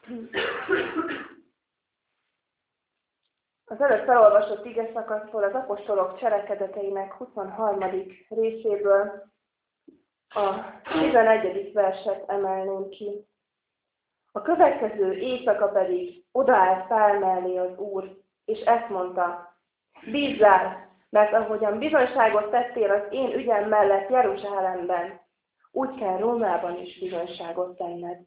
Az előbb felolvasott igeszakaszból az apostolok cselekedeteinek 23. részéből a 11. verset emelném ki. A következő éjszaka pedig odaállt Pál mellé az Úr, és ezt mondta: bízzál, mert ahogyan bizonyságot tettél az én ügyem mellett Jeruzsálemben, úgy kell Rómában is bizonyságot tenned.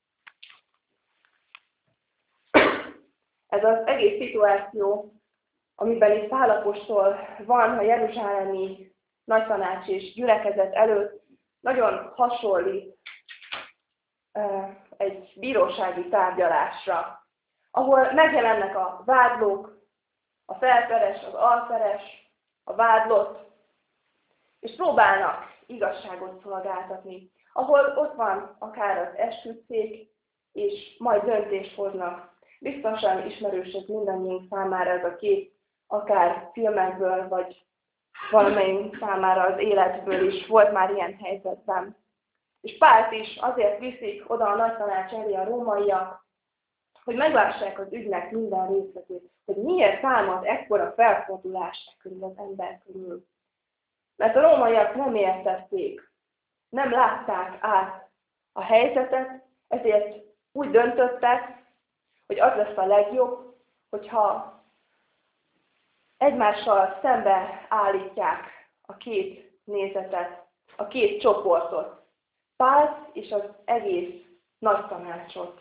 Ez az egész szituáció, amiben itt Pál apostol van a jeruzsálemi nagytanács és gyülekezet előtt, nagyon hasonlít egy bírósági tárgyalásra, ahol megjelennek a vádlók, a felperes, az alperes, a vádlott, és próbálnak igazságot szolgáltatni, ahol ott van akár az esküdtszék, és majd döntést hoznak. Biztosan ismerősök mindannyiunk számára ez a kép, akár filmekből, vagy valamelyik számára az életből is volt már ilyen helyzetben. És Pált is azért viszik oda a nagytanács elé a rómaiak, hogy meglássák az ügynek minden részletét, hogy miért támad ekkora felfordulás körül az ember körül. Mert a rómaiak nem értették, nem látták át a helyzetet, ezért úgy döntöttek, hogy az lesz a legjobb, hogyha egymással szembe állítják a két nézetet, a két csoportot, Pált és az egész nagytanácsot.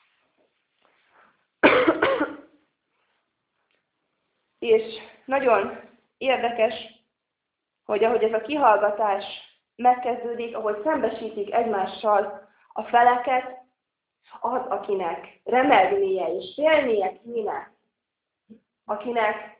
És nagyon érdekes, hogy ahogy ez a kihallgatás megkezdődik, ahogy szembesítik egymással a feleket, az, akinek remegnie és félnie kéne, akinek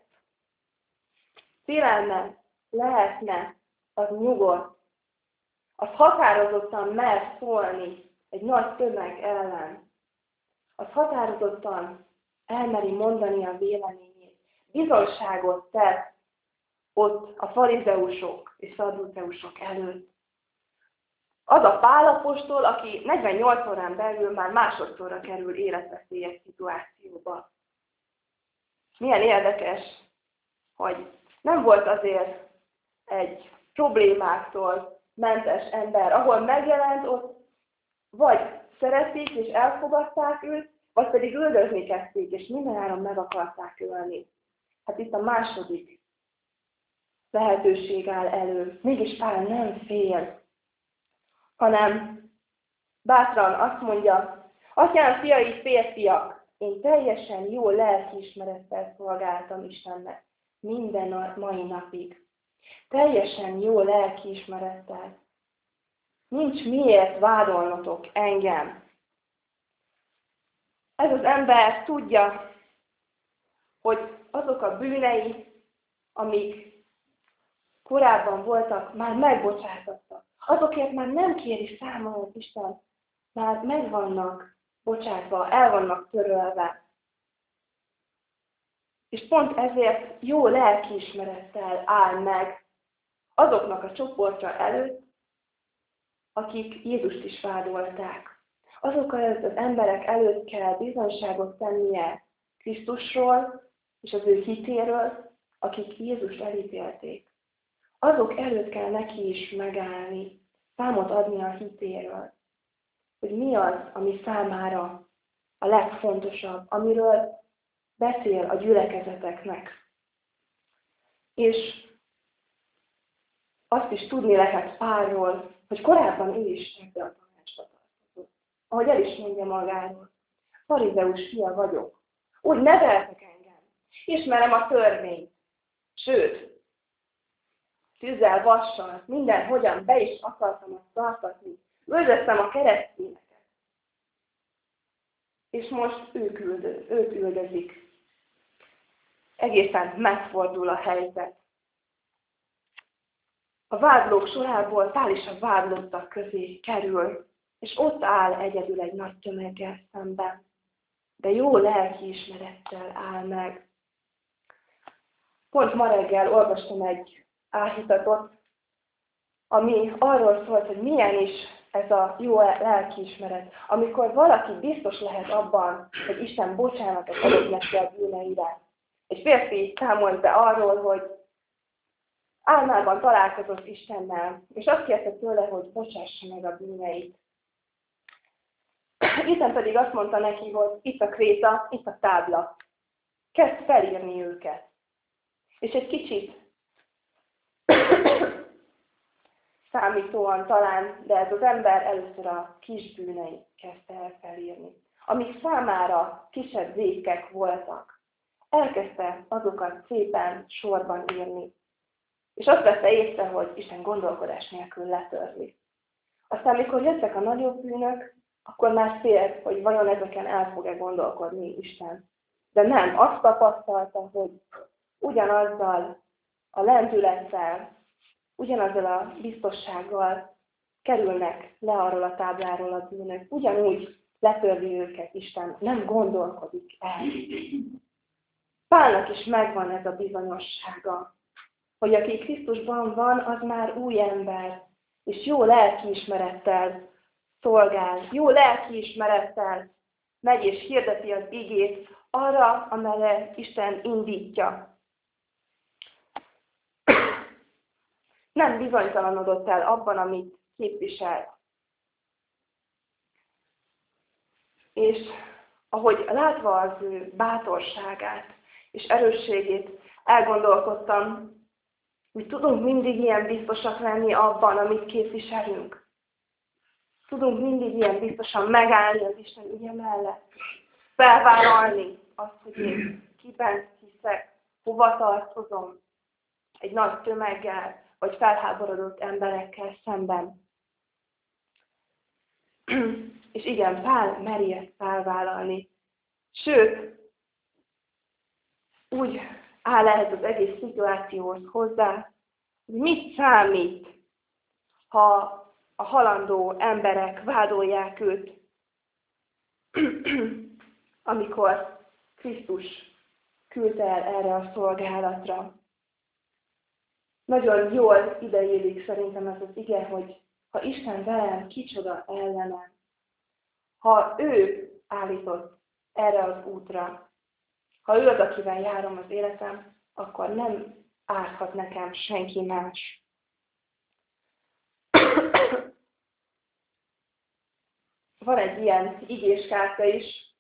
félelme lehetne, az nyugodt, az határozottan mer szólni egy nagy tömeg ellen, az határozottan elmeri mondani a véleményét, bizonyságot tesz ott a farizeusok és szadduceusok előtt. Az a Pál apostol, aki 48 órán belül már másodszorra kerül életveszélyes szituációba. Milyen érdekes, hogy nem volt azért egy problémáktól mentes ember, ahol megjelent, ott vagy szerették és elfogadták őt, vagy pedig üldözni kezdték, és mindenáron meg akarták ölni. Hát itt a második lehetőség áll elő. Mégis Pál nem fél, hanem bátran azt mondja: Atyám fiai, férfiak, én teljesen jó lelkiismerettel szolgáltam Istennek minden a mai napig. Teljesen jó lelkiismerettel. Nincs miért vádolnotok engem. Ez az ember tudja, hogy azok a bűnei, amik korábban voltak, már megbocsátottak. Azokért már nem kéri számon az Isten, már meg vannak bocsátva, el vannak törölve. És pont ezért jó lelkiismerettel áll meg azoknak a csoportja előtt, akik Jézust is vádolták. Azok előtt az emberek előtt kell bizonyságot tennie Krisztusról és az ő hitéről, akik Jézust elítélték. Azok előtt kell neki is megállni, számot adni a hitéről, hogy mi az, ami számára a legfontosabb, amiről beszél a gyülekezeteknek. És azt is tudni lehet Pálról, hogy korábban ő is ebbe a tanácsba tartozott. Ahogy el is mondja magáról, farizeus fia vagyok. Úgy neveltek engem. Ismerem a törvényt. Sőt, tűzzel, vassal, mindenhogyan be is akartam azt tartatni. Üldöztem a keresztényeket. És most ők üldözik. Egészen megfordul a helyzet. A vádlók sorából Pál is a vádlottak közé kerül, és ott áll egyedül egy nagy tömeggel szemben. De jó lelkiismerettel áll meg. Pont ma reggel olvastam egy áhítatot, ami arról szólt, hogy milyen is ez a jó lelkiismeret, amikor valaki biztos lehet abban, hogy Isten bocsánatot adott neki a bűneire. Egy férfi számolt be arról, hogy álmában találkozott Istennel, és azt kérte tőle, hogy bocsássa meg a bűneit. Isten pedig azt mondta neki, hogy itt a kréta, itt a tábla. Kezd felírni őket. És egy kicsit számítóan talán, de ez az ember először a kis bűneit kezdte el felírni. Amik számára kisebb vétkek voltak. Elkezdte azokat szépen sorban írni. És azt vette észre, hogy Isten gondolkodás nélkül letörli. Aztán, mikor jöttek a nagyobb bűnök, akkor már félt, hogy vajon ezeken el fog-e gondolkodni Isten. De nem, azt tapasztalta, hogy ugyanazzal a lendülettel, ugyanazzal a biztossággal kerülnek le arról a tábláról a bűnök. Ugyanúgy letörli őket Isten, nem gondolkodik el. Pálnak is megvan ez a bizonyossága, hogy aki Krisztusban van, az már új ember, és jó lelkiismerettel szolgál, jó lelkiismerettel megy és hirdeti az igét arra, amelyre Isten indítja. Nem bizonytalanodott el abban, amit képvisel. És ahogy látva az ő bátorságát és erősségét, elgondolkodtam, hogy tudunk mindig ilyen biztosak lenni abban, amit képviselünk. Tudunk mindig ilyen biztosan megállni az Isten ügye mellett. Felvállalni azt, hogy én kiben hiszek, hova tartozom, egy nagy tömeggel, vagy felháborodott emberekkel szemben. És igen, Pál meri ezt felvállalni. Sőt, úgy áll ehhez az egész szituációhoz hozzá, hogy mit számít, ha a halandó emberek vádolják őt, amikor Krisztus küldte el erre a szolgálatra. Nagyon jól ideillik szerintem ez az ige, hogy ha Isten velem, kicsoda ellenem. Ha ő állított erre az útra, ha ő az, akivel járom az életem, akkor nem árthat nekem senki más. Van egy ilyen igéskártya is,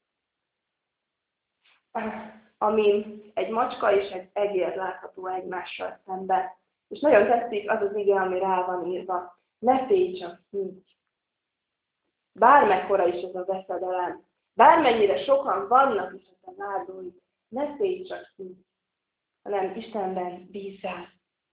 amin egy macska és egy egér látható egymással szemben. És nagyon tetszik az az ige, ami rá van írva. Ne félj csak így. Bármekkora is ez a veszedelem, bármennyire sokan vannak is a vádlóid, ne félj csak így, hanem Istenben bízzál.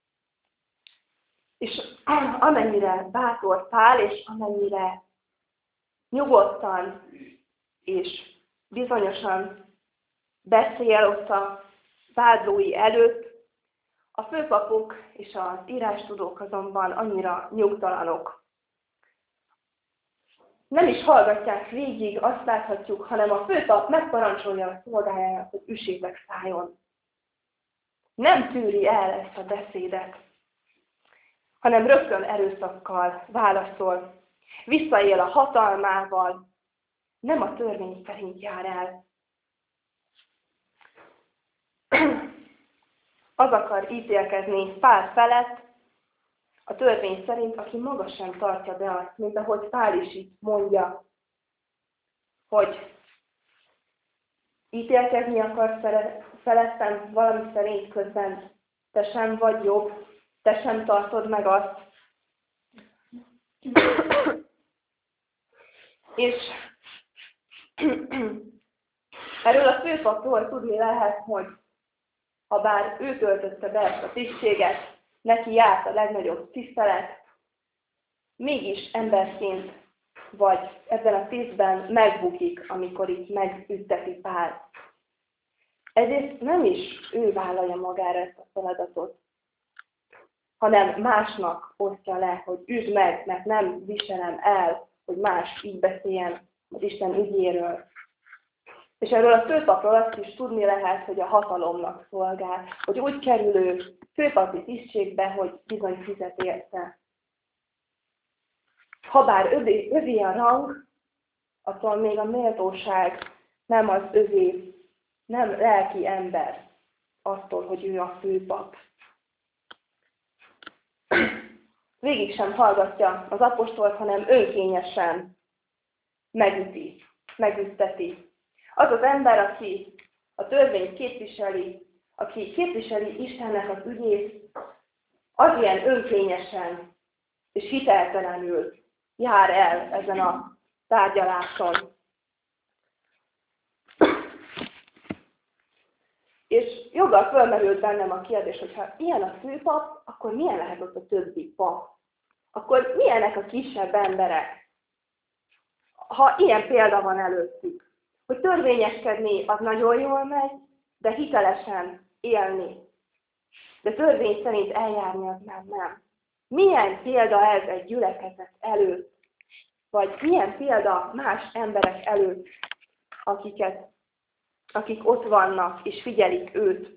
És amennyire bátor Pál, és amennyire nyugodtan és bizonyosan beszél ott a vádlói előtt, a főpapok és az írástudók azonban annyira nyugtalanok. Nem is hallgatják végig, azt láthatjuk, hanem a főpap megparancsolja a szolgájának, hogy üssétek szálljon. Nem tűri el ezt a beszédet, hanem rögtön erőszakkal válaszol. Visszaél a hatalmával, nem a törvény szerint jár el. Az akar ítélkezni Pál felett, a törvény szerint, aki maga sem tartja be azt, mint ahogy Pál is itt mondja, hogy ítélkezni akarsz felettem valami szerint, közben te sem vagy jobb, te sem tartod meg azt. És erről a főpapról tudni lehet, hogy ha bár ő töltötte be ezt a tisztséget, neki járt a legnagyobb tisztelet, mégis emberként vagy ebben a tisztben megbukik, amikor itt megütteti Pál. Ezért nem is ő vállalja magára ezt a feladatot, hanem másnak osztja le, hogy üsd meg, mert nem viselem el, hogy más így beszéljen az Isten ügyéről. És erről a főpapról azt is tudni lehet, hogy a hatalomnak szolgál, hogy úgy kerül ő főpapi tisztségbe, hogy bizony fizet érte. Habár övé a rang, attól még a méltóság nem az övé, nem lelki ember attól, hogy ő a főpap. Végig sem hallgatja az apostolt, hanem önkényesen megütteti. Az az ember, aki a törvényt képviseli, aki képviseli Istennek az ügyét, az ilyen önkényesen és hiteltelenül jár el ezen a tárgyaláson. És joggal fölmerült bennem a kérdés, hogy ha ilyen a főpap, akkor milyen lehet ott a többi pap? Akkor milyenek a kisebb emberek? Ha ilyen példa van előttük, hogy törvényeskedni az nagyon jól megy, de hitelesen élni. De törvény szerint eljárni az nem. Milyen példa ez egy gyülekezet előtt? Vagy milyen példa más emberek előtt, akik ott vannak és figyelik őt?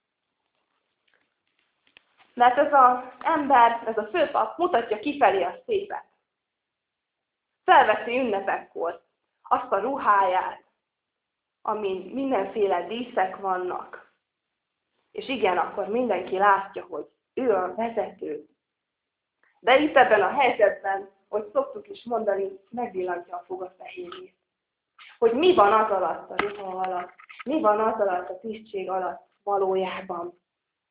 Mert ez az ember, ez a főpap mutatja kifelé a szépet. Felveszi ünnepekkor azt a ruháját, amin mindenféle díszek vannak. És igen, akkor mindenki látja, hogy ő a vezető. De itt ebben a helyzetben, hogy szoktuk is mondani, megvillantja a fogafehérjét. Hogy mi van az alatt a ruha alatt, mi van az alatt a tisztség alatt valójában.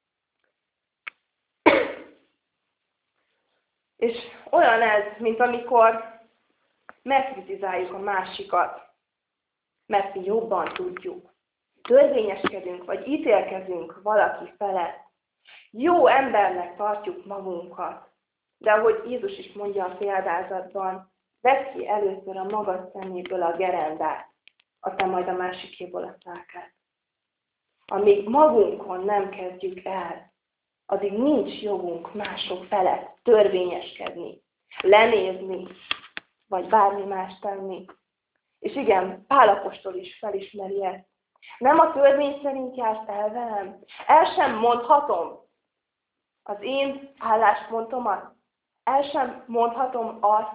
És olyan ez, mint amikor megkritizáljuk a másikat, mert mi jobban tudjuk. Törvényeskedünk, vagy ítélkezünk valaki felett. Jó embernek tartjuk magunkat. De ahogy Jézus is mondja a példázatban, vedd ki először a magad szeméből a gerendát, aztán majd a másikéból a szálkát. Amíg magunkon nem kezdjük el, addig nincs jogunk mások felett törvényeskedni, lenézni, vagy bármi más tenni. És igen, Pál apostol is felismeri ezt. Nem a törvény szerint jársz el velem. El sem mondhatom az én álláspontomat. El sem mondhatom azt,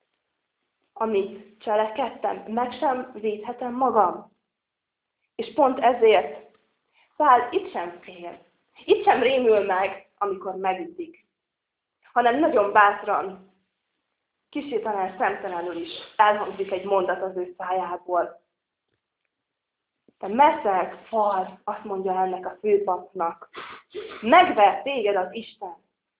amit cselekedtem. Meg sem védhetem magam. És pont ezért Pál itt sem fél. Itt sem rémül meg, amikor megütik. Hanem nagyon bátran, kicsit talán szemtelenül is elhangzik egy mondat az ő szájából. Te meszeg fal, azt mondja ennek a főpapnak. Megver téged az Isten.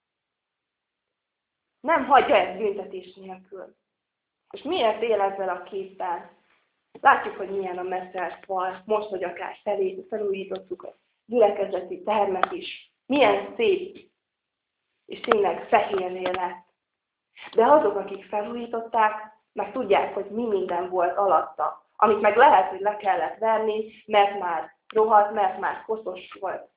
Nem hagyja ezt büntetés nélkül. És miért él ezzel a képpel? Látjuk, hogy milyen a meszeg fal, most, hogy akár felújítottuk a gyülekezeti termet is. Milyen szép, és tényleg fehérré lett. De azok, akik felújították, meg tudják, hogy mi minden volt alatta. Amit meg lehet, hogy le kellett verni, mert már rohadt, mert már koszos volt.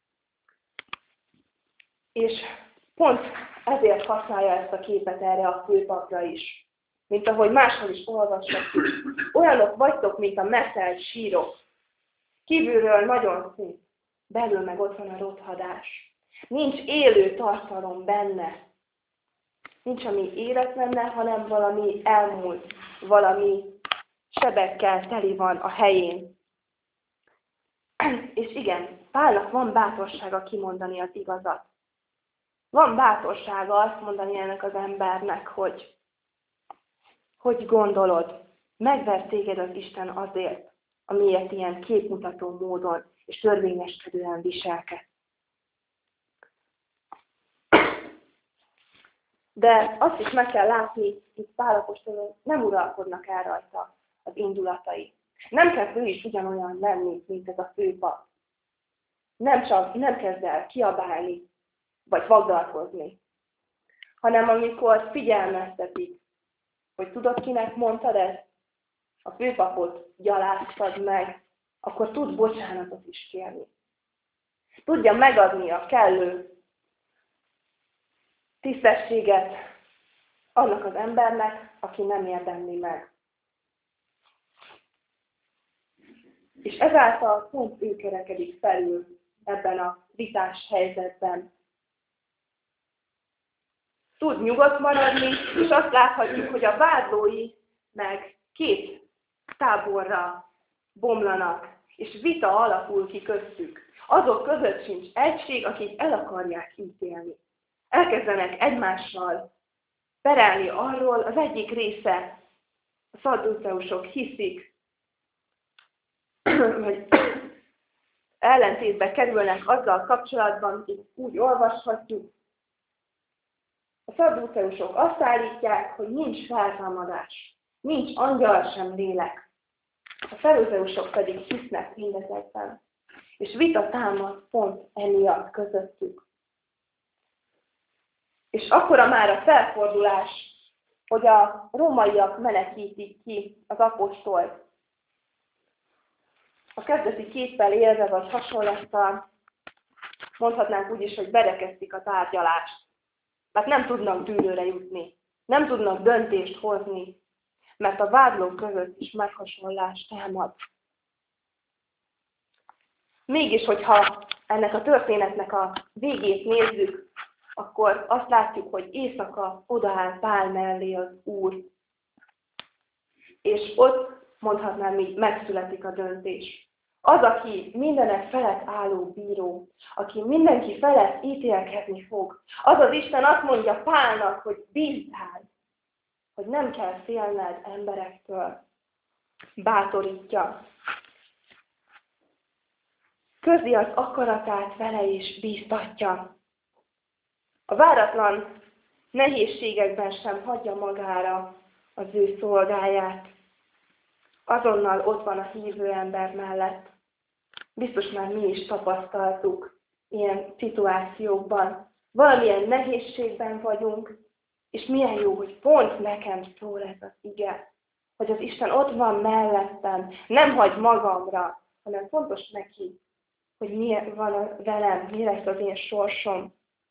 És pont ezért használja ezt a képet erre a főpapra is. Mint ahogy máshol is olvashatjuk. Olyanok vagytok, mint a meszelt sírok. Kívülről nagyon szép, belül meg ott van a rothadás. Nincs élő tartalom benne. Nincs, ami élet benne, hanem valami elmúlt, valami sebekkel teli van a helyén. És igen, Pálnak van bátorsága kimondani az igazat. Van bátorsága azt mondani ennek az embernek, hogy gondolod, megver téged az Isten azért, amiért ilyen képmutató módon és törvényeskedően viselkedsz. De azt is meg kell látni, hogy Pál apostol nem uralkodnak el rajta az indulatai. Nem kezd ő is ugyanolyan lenni, mint ez a főpap. Nem kezd el kiabálni, vagy vagdalkozni. Hanem amikor figyelmeztetik, hogy tudod, kinek mondtad ezt, a főpapot gyaláztad meg, akkor tud bocsánatot is kérni. Tudja megadni a kellő tisztességet annak az embernek, aki nem érdemli meg. És ezáltal pont ő kerekedik felül ebben a vitás helyzetben. tud nyugodt maradni, és azt láthatjuk, hogy a vádlói meg két táborra bomlanak, és vita alakul ki köztük. Azok között sincs egység, akik el akarják ítélni. Elkezdenek egymással perelni arról, az egyik része, a szadduceusok hiszik, hogy ellentétbe kerülnek azzal kapcsolatban, hogy úgy olvashatjuk. A szadduceusok azt állítják, hogy nincs feltámadás, nincs angyal sem lélek. A farizeusok pedig hisznek mindezekben. És vita támad pont emiatt közöttük. És akkora már a felfordulás, hogy a rómaiak menekítik ki az apostolt. A kezdeti képpel élve vagy hasonlattal mondhatnánk úgy is, hogy berekeztik a tárgyalást. Mert nem tudnak dűlőre jutni, nem tudnak döntést hozni, mert a vádlók között is meghasonlás támad. Mégis, hogyha ennek a történetnek a végét nézzük, akkor azt látjuk, hogy éjszaka odaáll Pál mellé az Úr. És ott, mondhatnám így, megszületik a döntés. Az, aki mindenek felett álló bíró, aki mindenki felett ítélkedni fog, az az Isten azt mondja Pálnak, hogy bízzál, hogy nem kell félned emberektől. Bátorítja. Közli az akaratát vele is bíztatja. A váratlan nehézségekben sem hagyja magára az ő szolgáját. Azonnal ott van a hívő ember mellett. Biztos már mi is tapasztaltuk ilyen szituációkban. Valamilyen nehézségben vagyunk, és milyen jó, hogy pont nekem szól ez az ige. Hogy az Isten ott van mellettem, nem hagy magamra, hanem fontos neki, hogy mi van velem, mi lesz az én sorsom.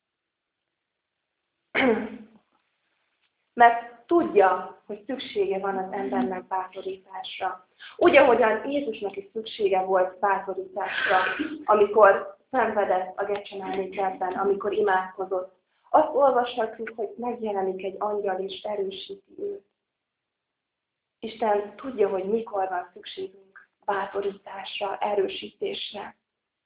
Mert tudja, hogy szüksége van az embernek bátorításra. Úgy, ahogyan Jézusnak is szüksége volt bátorításra, amikor szenvedett a Getsemáné kertben, amikor imádkozott. Azt olvashatjuk, hogy megjelenik egy angyal és erősíti őt. Isten tudja, hogy mikor van szükségünk bátorításra, erősítésre.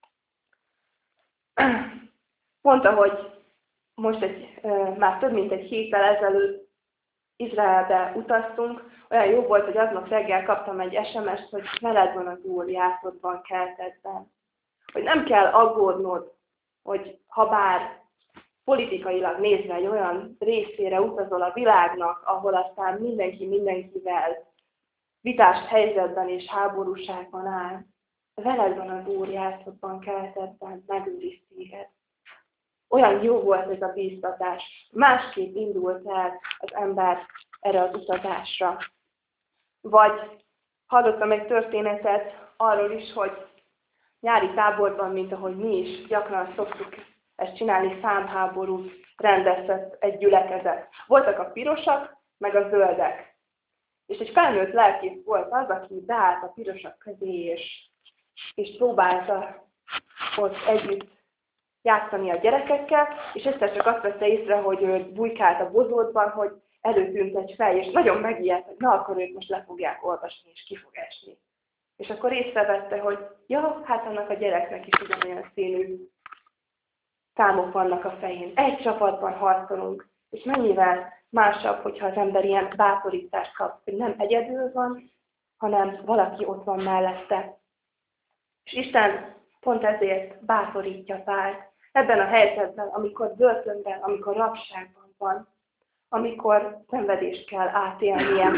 Mondta, hogy most már több mint egy héttel ezelőtt Izraelbe utaztunk, olyan jó volt, hogy aznap reggel kaptam egy SMS-t, hogy veled van az Úr játszodban, keltetben. Hogy nem kell aggódnod, hogy ha bár politikailag nézve egy olyan részére utazol a világnak, ahol aztán mindenki mindenkivel vitás helyzetben és háborúságban áll. Veled van az Úr játszodban, keltetben, megőriz téged. Olyan jó volt ez a bíztatás. Másképp indult el az ember erre az utazásra. Vagy hallottam egy történetet arról is, hogy nyári táborban, mint ahogy mi is gyakran szoktuk ezt csinálni, számháborút rendezett egy gyülekezet. Voltak a pirosak, meg a zöldek. És egy felnőtt lelkész volt az, aki beállt a pirosak közé, és próbálta ott együtt játszani a gyerekekkel, és egyszer csak azt vette észre, hogy ő bujkált a bozótban, hogy előtűnt egy fej, és nagyon megijedt, hogy na, akkor őt most le fogják olvasni, és ki fog esni. És akkor észrevette, hogy ja, hát annak a gyereknek is ugyanolyan színű számok vannak a fején. Egy csapatban harcolunk, és mennyivel másabb, hogyha az ember ilyen bátorítást kap, hogy nem egyedül van, hanem valaki ott van mellette. És Isten pont ezért bátorítja Pált ebben a helyzetben, amikor börtönben, amikor rabságban van, amikor szenvedést kell átélnie.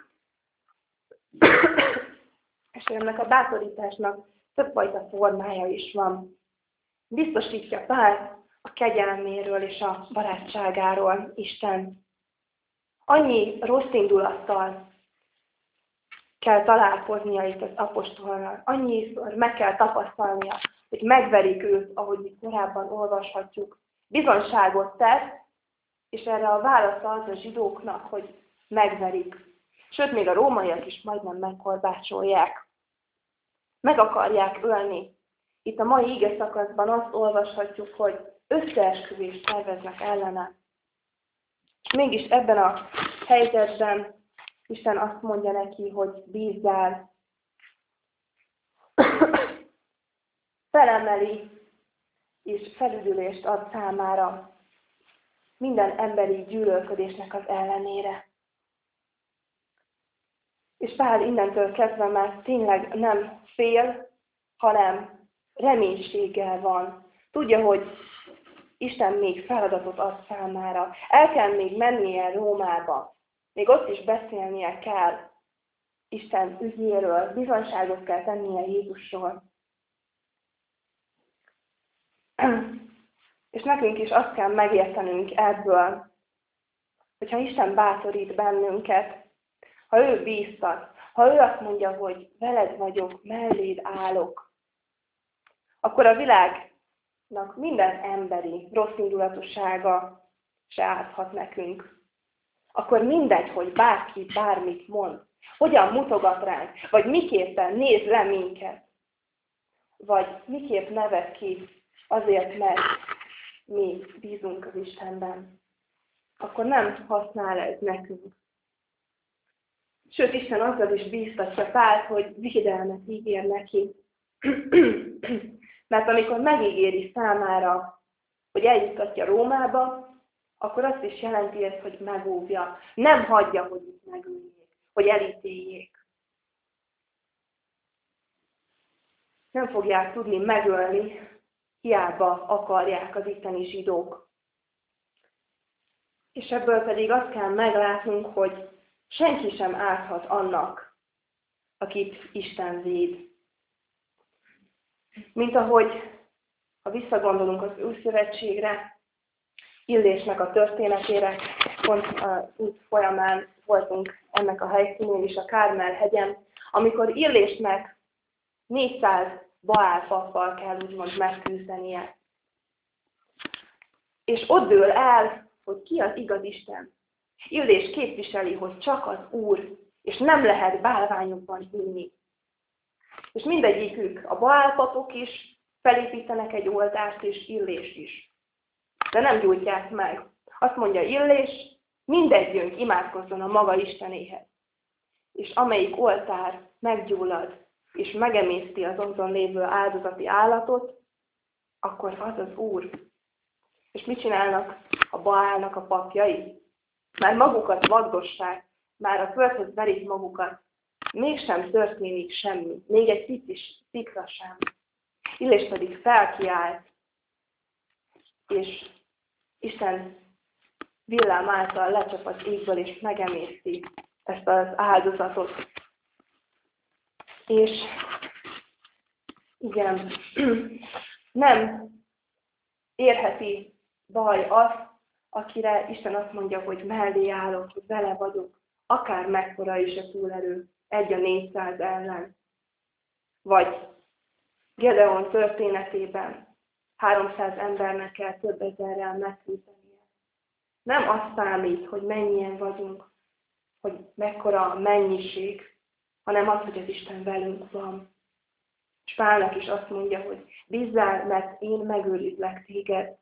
És ennek a bátorításnak többfajta formája is van. Biztosítja Pált a kegyelméről és a barátságáról Isten. Annyi rossz indulattal kell találkoznia itt az apostolnal. Annyiszor meg kell tapasztalnia, hogy megverik őt, ahogy itt korábban olvashatjuk. Bizonyságot tesz, és erre a válasza az a zsidóknak, hogy megverik. Sőt, még a rómaiak is majdnem megkorbácsolják. Meg akarják ölni. Itt a mai ige szakaszban azt olvashatjuk, hogy összeesküvést terveznek ellene. Mégis ebben a helyzetben Isten azt mondja neki, hogy bízzál. Felemeli és felüdülést ad számára minden emberi gyűlölködésnek az ellenére. És Pál innentől kezdve már tényleg nem fél, hanem reménységgel van. Tudja, hogy Isten még feladatot ad számára. El kell még mennie Rómába. Még ott is beszélnie kell Isten ügyéről, bizonyságot kell tennie Jézusról. És nekünk is azt kell megértenünk ebből, hogyha Isten bátorít bennünket, ha ő bíztat, ha ő azt mondja, hogy veled vagyok, melléd állok, akkor a világnak minden emberi rosszindulatúsága se árthat nekünk. Akkor mindegy, hogy bárki bármit mond, hogyan mutogat ránk, vagy miképpen néz le minket, vagy miképp nevet ki azért, mert mi bízunk az Istenben. Akkor nem használ ez nekünk. Sőt, Isten azzal is bíztatja Pált, hogy védelmet ígér neki. Mert amikor megígéri számára, hogy eljuttatja Rómába, akkor azt is jelenti ezt, hogy megóvja. Nem hagyja, hogy itt megöljék, hogy elítéljék. Nem fogják tudni megölni, hiába akarják az itteni zsidók. És ebből pedig azt kell meglátnunk, hogy senki sem árthat annak, akit Isten véd. Mint ahogy, ha visszagondolunk az Új Szövetségre, Illésnek a történetére, pont az út folyamán voltunk ennek a helyszínén is, a Kármel-hegyen, amikor Illésnek 400 Baál pappal kell úgymond megküzdenie. És ott dől el, hogy ki az igaz Isten. Illés képviseli, hogy csak az Úr, és nem lehet bálványokban hinni. És mindegyikük, a Baál papok is felépítenek egy oltárt, és Illés is. De nem gyújtják meg. Azt mondja Illés, mindegyünk imádkozzon a maga Istenéhez. És amelyik oltár meggyullad, és megemészti az azon lévő áldozati állatot, akkor az az Úr. És mit csinálnak a Baálnak a papjai? Már magukat vagdossák, már a földhöz verik magukat. Mégsem történik semmi, még egy picis szikra sem. Illés pedig felkiált, és Isten villám által lecsap az égből, és megemészti ezt az áldozatot. És igen, nem érheti baj azt, akire Isten azt mondja, hogy mellé állok, hogy vele vagyok, akár mekkora is a túlerő, 1-400 ellen. Vagy Gedeon történetében 300 embernek kell több ezerrel megküzdenie. Nem azt számít, hogy mennyien vagyunk, hogy mekkora a mennyiség, hanem az, hogy az Isten velünk van. És Pálnak is azt mondja, hogy bízzál, mert én megőrizlek téged.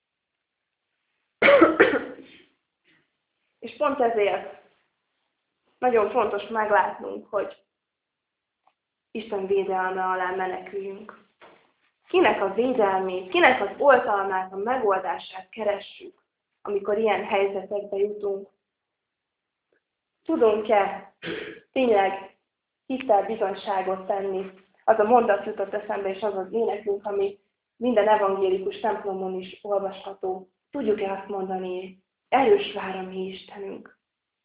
És pont ezért nagyon fontos meglátnunk, hogy Isten védelme alá meneküljünk. Kinek a védelmét, kinek az oltalmát, a megoldását keressük, amikor ilyen helyzetekbe jutunk. Tudunk-e tényleg hittel bizonyságot tenni? Az a mondat jutott eszembe, és az az énekünk, ami minden evangélikus templomon is olvasható. Tudjuk-e azt mondani, erős vár a mi Istenünk?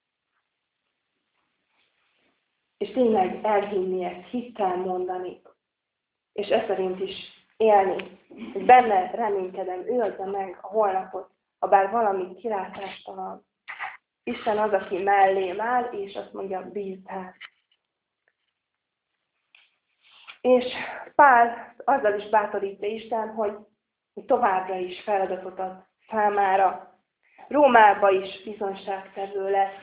És tényleg elhinni ezt, hittel mondani, és ez szerint is élni. Hogy benne reménykedem, ő adja meg a holnapot, ha bár valami kilátástalan. Isten az, aki mellém áll, és azt mondja, bízd el. És Pál azzal is bátorítja Isten, hogy továbbra is feladatot ad számára. Rómába is bizonyságtevő lesz.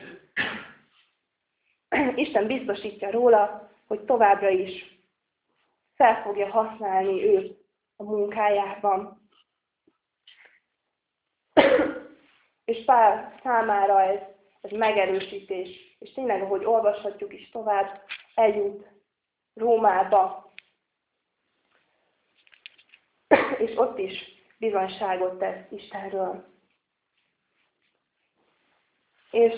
Isten biztosítja róla, hogy továbbra is fel fogja használni őt a munkájában. És Pál számára ez megerősítés. És tényleg, ahogy olvashatjuk is tovább, eljut Rómába. És ott is bizonyságot tesz Istenről. És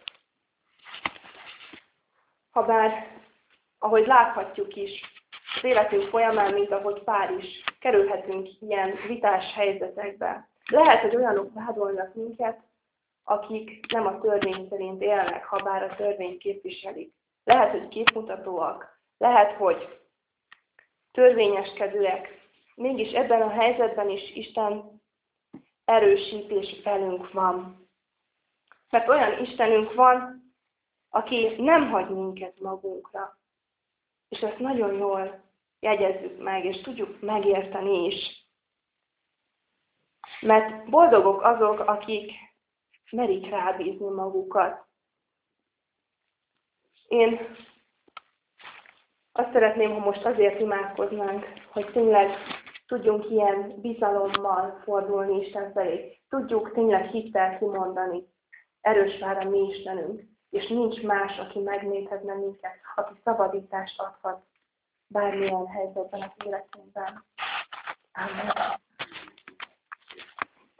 habár, ahogy láthatjuk is, az életünk folyamán, mint ahogy Pál is, kerülhetünk ilyen vitás helyzetekbe. Lehet, hogy olyanok vádolnak minket, akik nem a törvény szerint élnek, habár a törvényt képviselik. Lehet, hogy képmutatóak, lehet, hogy törvényeskedőek. Mégis ebben a helyzetben is Isten erősítés velünk van. Mert olyan Istenünk van, aki nem hagy minket magunkra. És ezt nagyon jól jegyezzük meg, és tudjuk megérteni is. Mert boldogok azok, akik merik rábízni magukat. Én azt szeretném, ha most azért imádkoznánk, hogy tényleg tudjunk ilyen bizalommal fordulni Isten felé. Tudjuk tényleg hittel kimondani. Erős vár a mi Istenünk. És nincs más, aki megnézhetne minket, aki szabadítást adhat bármilyen helyzetben az életünkben. Amen.